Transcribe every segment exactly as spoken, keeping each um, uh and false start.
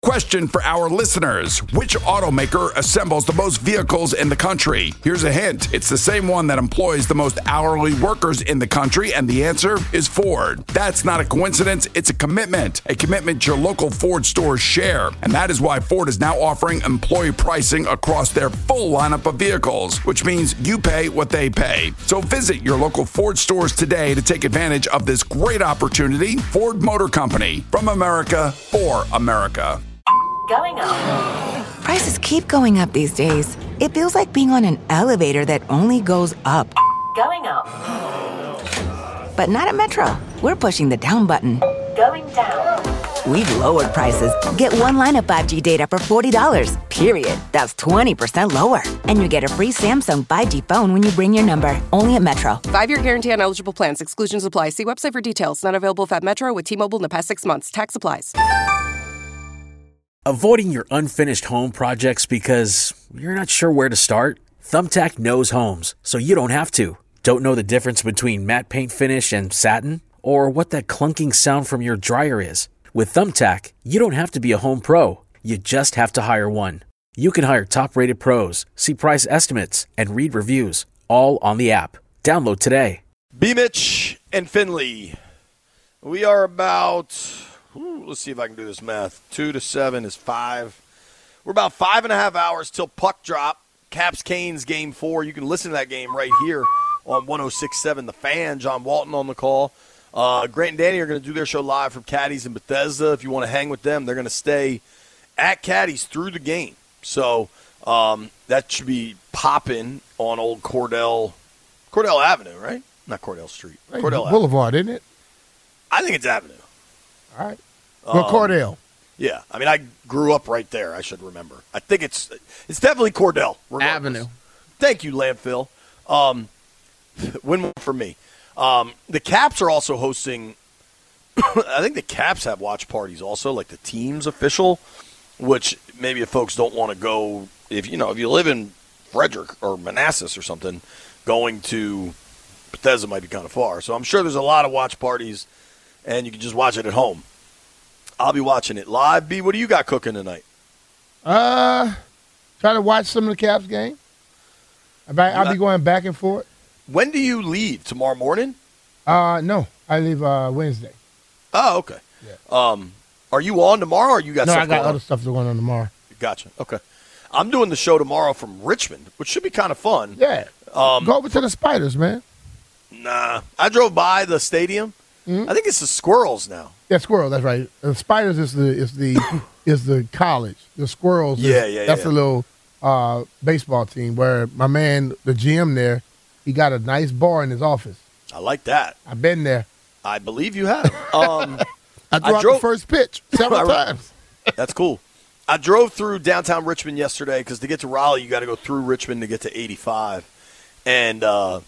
Question for our listeners. Which automaker assembles the most vehicles in the country? Here's a hint. It's the same one that employs the most hourly workers in the country, and the answer is Ford. That's not a coincidence. It's a commitment. A commitment your local Ford stores share. And that is why Ford is now offering employee pricing across their full lineup of vehicles, which means you pay what they pay. So visit your local Ford stores today to take advantage of this great opportunity. Ford Motor Company. From America, for America. Going up. Prices keep going up these days. It feels like being on an elevator that only goes up. Going up. But not at Metro. We're pushing the down button. Going down. We've lowered prices. Get one line of five G data for forty dollars, period. That's twenty percent lower. And you get a free Samsung five G phone when you bring your number. Only at Metro. Five-year guarantee on eligible plans. Exclusions apply. See website for details. Not available at Metro with T-Mobile in the past six months. Tax applies. Avoiding your unfinished home projects because you're not sure where to start? Thumbtack knows homes, so you don't have to. Don't know the difference between matte paint finish and satin? Or what that clunking sound from your dryer is? With Thumbtack, you don't have to be a home pro. You just have to hire one. You can hire top-rated pros, see price estimates, and read reviews, all on the app. Download today. B-Mitch and Finley. We are about... Ooh, let's see if I can do this math. Two to seven is five. We're about five and a half hours till puck drop. Caps Canes game four. You can listen to that game right here on one oh six point seven The Fan. John Walton on the call. Uh, Grant and Danny are going to do their show live from Caddy's in Bethesda. If you want to hang with them, they're going to stay at Caddy's through the game. So um, that should be popping on old Cordell, Cordell Avenue, right? Not Cordell Street. Hey, Cordell Boulevard, isn't it? I think it's Avenue. All right. Well, Um, Cordell. Yeah, I mean, I grew up right there. I should remember. I think it's it's definitely Cordell. regardless. Avenue. Thank you, Landfill. Um, win for me. Um, the Caps are also hosting. I think the Caps have watch parties also, like the team's official, which maybe if folks don't want to go, if you know, if you live in Frederick or Manassas or something, going to Bethesda might be kind of far. So I'm sure there's a lot of watch parties, and you can just watch it at home. I'll be watching it live. B, what do you got cooking tonight? Uh, try to watch some of the Caps game. I'll be, I'll be going back and forth. When do you leave? Tomorrow morning? Uh, no, I leave uh, Wednesday. Oh, okay. Yeah. Um, are you on tomorrow, or you got no, stuff I got going other on? stuff going on tomorrow. Gotcha. Okay. I'm doing the show tomorrow from Richmond, which should be kind of fun. Yeah. Um, Go over to the Spiders, man. Nah. I drove by the stadium. Mm-hmm. I think it's the Squirrels now. Yeah, Squirrel. That's right. The Spiders is the is the is the college. The Squirrels. Is, Yeah, yeah, That's yeah. a little uh, baseball team where my man, the G M there, he got a nice bar in his office. I like that. I've been there. I believe you have. Um, I threw I out drove- the first pitch several times. That's cool. I drove through downtown Richmond yesterday because to get to Raleigh, you got to go through Richmond to get to eighty-five. And uh,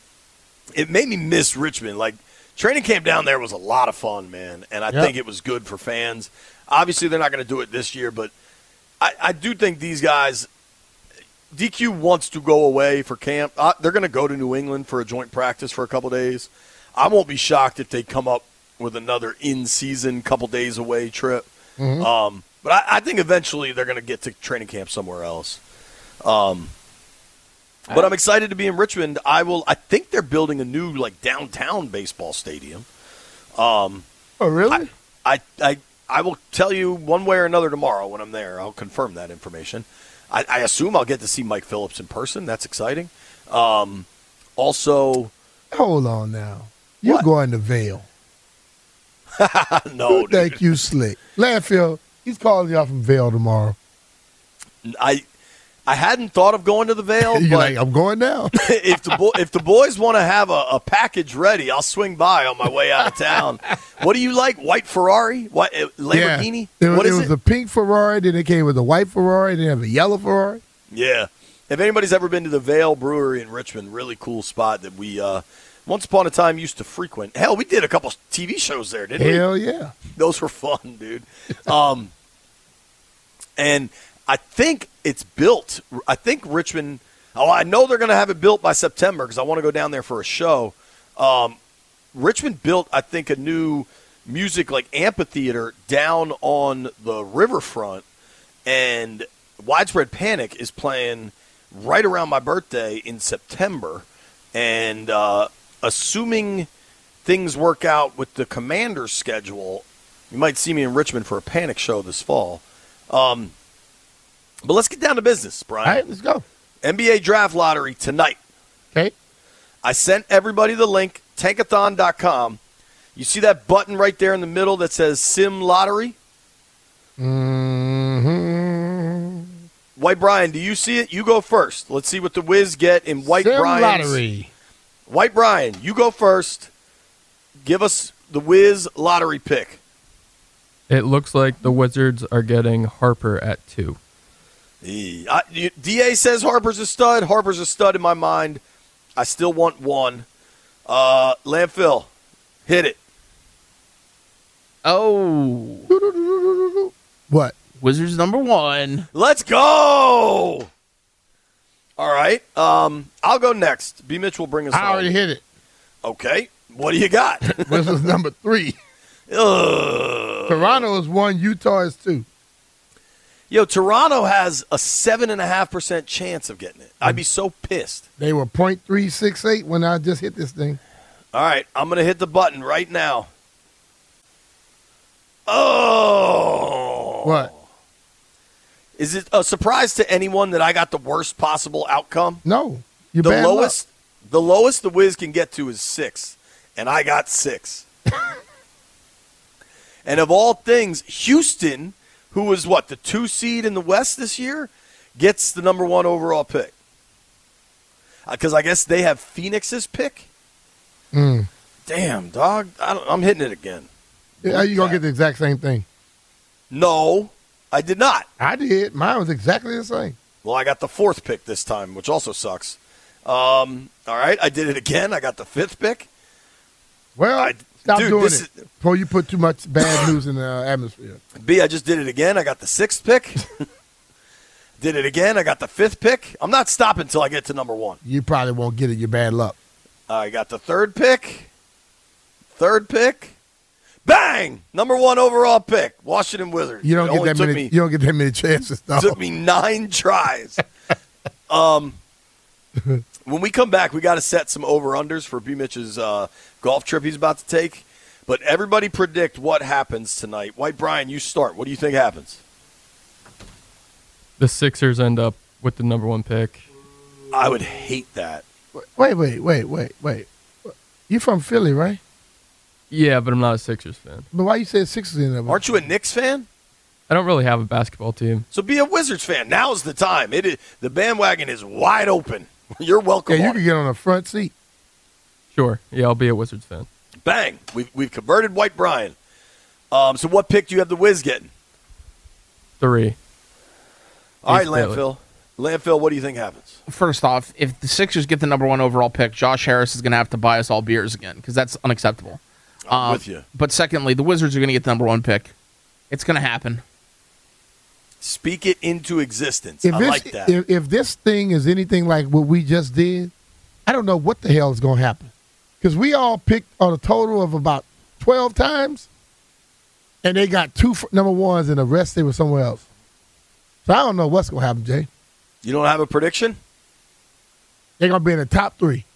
it made me miss Richmond. Like, training camp down there was a lot of fun, man, and I Yep. think it was good for fans. Obviously, they're not going to do it this year, but I, I do think these guys, D Q wants to go away for camp. Uh, they're going to go to New England for a joint practice for a couple days. I won't be shocked if they come up with another in-season, couple days away trip. Mm-hmm. Um, but I, I think eventually they're going to get to training camp somewhere else. Um, but I'm excited to be in Richmond. I will. I think they're building a new like downtown baseball stadium. Um, Oh, really? I, I I will tell you one way or another tomorrow when I'm there. I'll confirm that information. I, I assume I'll get to see Mike Phillips in person. That's exciting. Um, also, Hold on now. You What? going to Vail? no, You think you slick? Landfill. He's calling y'all from Vail tomorrow. dude, I I hadn't thought of going to the Vale, You're but like, I'm going now. if the bo- if the boys want to have a, a package ready, I'll swing by on my way out of town. What do you like? White Ferrari? What uh, Lamborghini? Yeah. It, What it is was it? the pink Ferrari, then it came with the white Ferrari, then it have a yellow Ferrari. Yeah. If anybody's ever been to the Vale Brewery in Richmond, really cool spot that we uh, once upon a time used to frequent. Hell, we did a couple T V shows there, didn't we? Hell yeah. Those were fun, dude. Um, and I think it's built. I think Richmond. Oh, I know they're going to have it built by September because I want to go down there for a show. Um, Richmond built, I think, a new music like amphitheater down on the riverfront, and Widespread Panic is playing right around my birthday in September. And uh, assuming things work out with the Commanders' schedule, you might see me in Richmond for a Panic show this fall. Um, but let's get down to business, Brian. All right, let's go. N B A Draft Lottery tonight. Okay. I sent everybody the link, tankathon dot com. You see that button right there in the middle that says Sim Lottery? Mm-hmm. White Brian, do you see it? You go first. Let's see what the Wiz get in White Sim Brian's. Lottery. White Brian, you go first. Give us the Wiz lottery pick. It looks like the Wizards are getting Harper at two. E- I- you- D A says Harper's a stud. Harper's a stud in my mind. I still want one. Uh, Landfill, hit it. Oh. What? Wizards number one. Let's go. All right. Um, I'll go next. B. Mitch will bring us I home. already hit it. Okay. What do you got? This is number three. Ugh. Toronto is one. Utah is two. Yo, Toronto has a seven and a half percent chance of getting it. I'd be so pissed. They were point three six eight when I just hit this thing. All right, I'm gonna hit the button right now. Oh, What? Is it a surprise to anyone that I got the worst possible outcome? No. You The bad lowest, the lowest the Wiz can get to is six, and I got six. And of all things, Houston, who was what, the two seed in the West this year, gets the number one overall pick. Because I guess they have Phoenix's pick. Mm. Damn, dog. I don't, I'm hitting it again. Yeah, you going to get the exact same thing. No, I did not. I did. Mine was exactly the same. Well, I got the fourth pick this time, which also sucks. Um, all right, I did it again. I got the fifth pick. Well, I, stop dude, doing this it is- before you put too much bad news in the uh, atmosphere. B, I just did it again. I got the sixth pick. Did it again. I got the fifth pick. I'm not stopping until I get to number one. You probably won't get it. You're bad luck. I got the third pick. Third pick. Bang! Number one overall pick. Washington Wizards. You don't It get only that took many. me- You don't get that many chances. Though. took me nine tries. um, when we come back, we got to set some over-unders for B. Mitch's uh, golf trip he's about to take. But everybody predict what happens tonight. White Brian, you start. What do you think happens? The Sixers end up with the number one pick. I would hate that. Wait, wait, wait, wait, wait. You from Philly, right? Yeah, but I'm not a Sixers fan. But why you said Sixers in there? Aren't you a Knicks fan? I don't really have a basketball team. So be a Wizards fan. Now's the time. It is, the bandwagon is wide open. You're welcome. Yeah, you on can it. get on the front seat. Sure. Yeah, I'll be a Wizards fan. Bang. We've, we've converted White Brian. Um, so what pick do you have the Wiz getting? Three. All right, East Philly. Landfill. Landfill, what do you think happens? First off, if the Sixers get the number one overall pick, Josh Harris is going to have to buy us all beers again because that's unacceptable. I'm Uh, with you. But secondly, the Wizards are going to get the number one pick. It's going to happen. Speak it into existence. If I this, like that. If, if this thing is anything like what we just did, I don't know what the hell is going to happen. Because we all picked on a total of about twelve times, and they got two f- number ones, and the rest they were somewhere else. So I don't know what's going to happen, Jay. You don't have a prediction? They're going to be in the top three.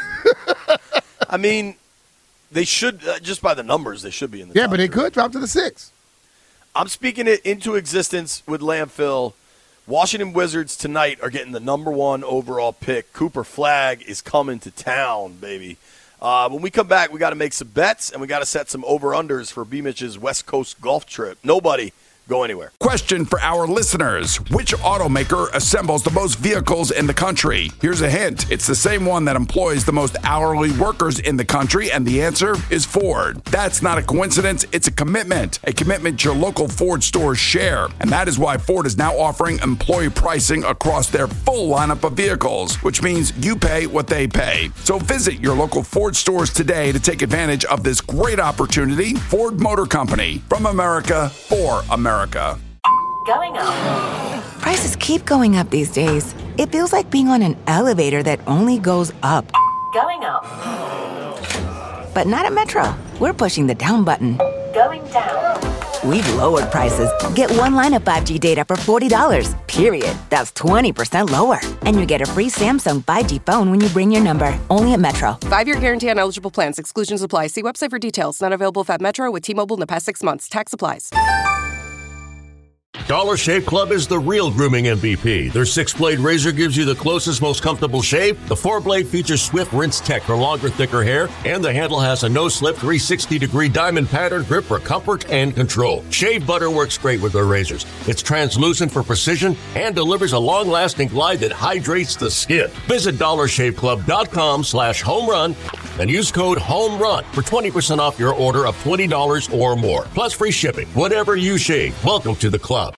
I mean, they should, uh, just by the numbers, they should be in the Yeah, top but they three. could drop to the six. I'm speaking it into existence with Landfill. Washington Wizards tonight are getting the number one overall pick. Cooper Flagg is coming to town, baby. Uh, when we come back, we got to make some bets, and we got to set some over-unders for B. Mitch's West Coast golf trip. Nobody go anywhere. Question for our listeners. Which automaker assembles the most vehicles in the country? Here's a hint. It's the same one that employs the most hourly workers in the country, and the answer is Ford. That's not a coincidence. It's a commitment. A commitment your local Ford stores share. And that is why Ford is now offering employee pricing across their full lineup of vehicles, which means you pay what they pay. So visit your local Ford stores today to take advantage of this great opportunity. Ford Motor Company. From America, for America. Going up. Prices keep going up these days. It feels like being on an elevator that only goes up. Going up. But not at Metro. We're pushing the down button. Going down. We've lowered prices. Get one line of five G data for forty dollars, period. That's twenty percent lower. And you get a free Samsung five G phone when you bring your number. Only at Metro. Five-year guarantee on eligible plans. Exclusions apply. See website for details. Not available if at Metro with T-Mobile in the past six months. Tax applies. Dollar Shave Club is the real grooming M V P. Their six-blade razor gives you the closest, most comfortable shave. The four-blade features Swift Rinse Tech for longer, thicker hair. And the handle has a no-slip three hundred sixty degree diamond pattern grip for comfort and control. Shave butter works great with their razors. It's translucent for precision and delivers a long-lasting glide that hydrates the skin. Visit dollar shave club dot com slash home run and use code HOMERUN for twenty percent off your order of twenty dollars or more. Plus free shipping. Whatever you shave, welcome to the club.